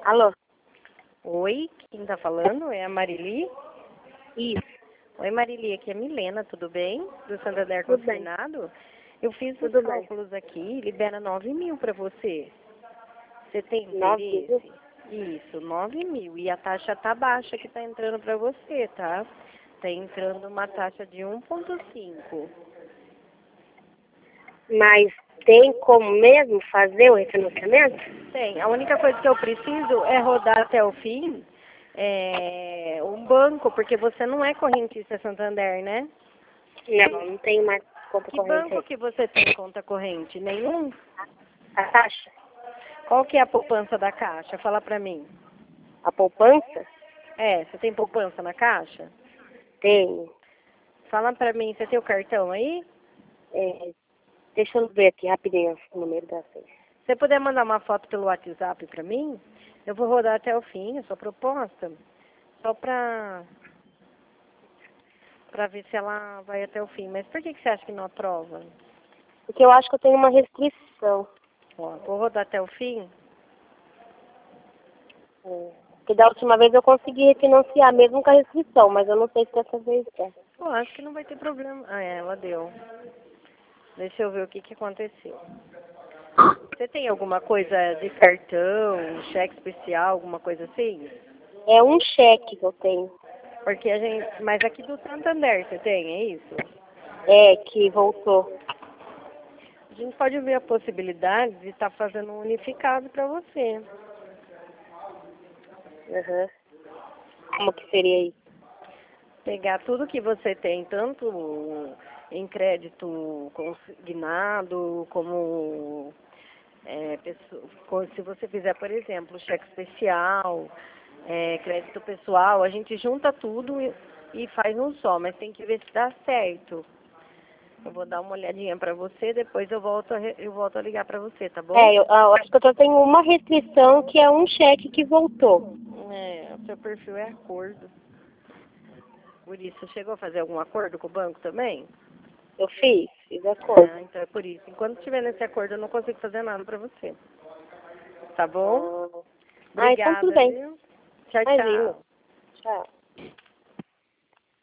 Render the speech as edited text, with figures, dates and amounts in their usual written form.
Alô? Oi, quem tá falando? É a Marili? Isso. Oi, Marili, aqui é a Milena, tudo bem? Do Santander Tudo bem. Consignado? Eu fiz os Tudo bem. cálculos aqui, libera 9.000 para você. Você tem 9 mil? interesse? Isso, 9.000. E a taxa tá baixa que tá entrando para você, tá? Tá entrando uma taxa de 1,5. Mas tem como mesmo fazer o refinanciamento? Tem. A única coisa que eu preciso é rodar até o fim um banco, porque você não é correntista Santander, né? Não tenho mais conta Que corrente banco aí. que você tem conta corrente? Nenhum? A taxa? Qual que é a poupança da Caixa? Fala pra mim. A poupança? Você tem poupança na Caixa? Tenho. Fala pra mim, você tem o cartão aí? É, deixa eu ver aqui rapidinho o número da senha. Se você puder mandar uma foto pelo WhatsApp pra mim, eu vou rodar até o fim a sua proposta, só pra ver se ela vai até o fim. Mas por que você acha que não aprova? Porque eu acho que eu tenho uma restrição. Ó, vou rodar até o fim. Porque da última vez eu consegui refinanciar mesmo com a restrição, mas eu não sei se dessa vez é. Eu acho que não vai ter problema. Ela deu. Deixa eu ver o que aconteceu. Você tem alguma coisa de cartão, cheque especial, alguma coisa assim? É um cheque que eu tenho. Porque a gente. Mas aqui do Santander você tem, é isso? É, que voltou. A gente pode ver a possibilidade de estar fazendo um unificado para você. Uhum. Como que seria isso? Pegar tudo que você tem, tanto em crédito consignado, como se você fizer, por exemplo, cheque especial, crédito pessoal, a gente junta tudo e faz um só, mas tem que ver se dá certo. Eu vou dar uma olhadinha pra você, depois eu volto a ligar pra você, tá bom? Eu acho que eu tenho uma restrição que é um cheque que voltou. O seu perfil é acordo. Por isso, chegou a fazer algum acordo com o banco também? Eu fiz acordo. Então é por isso. Enquanto estiver nesse acordo, eu não consigo fazer nada pra você. Tá bom? Então tudo Obrigada, bem. viu? Tchau, Imagina. tchau. Tchau.